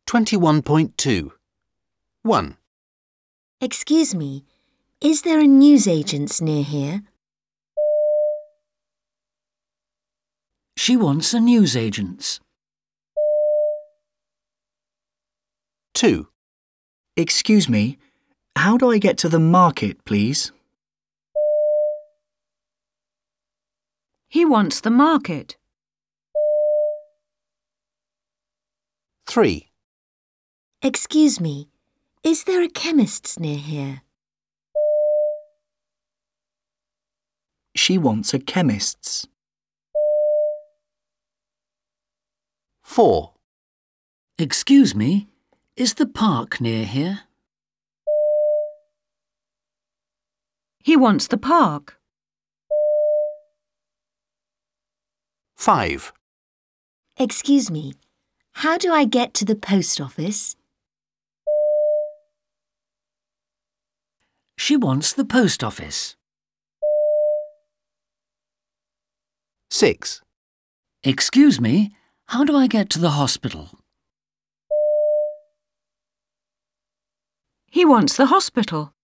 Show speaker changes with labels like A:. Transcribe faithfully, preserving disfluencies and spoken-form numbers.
A: twenty-one point two. one.
B: Excuse me, is there a newsagent's near here?
C: She wants a newsagent's.
A: two.
D: Excuse me, how do I get to the market, please?
E: He wants the market.
A: three.
B: Excuse me, is there a chemist's near here?
D: She wants a chemist's.
A: four.
C: Excuse me, is the park near here?
E: He wants the park.
A: five.
B: Excuse me, how do I get to the post office?
C: She wants the post office.
A: six.
C: Excuse me, how do I get to the hospital?
E: He wants the hospital.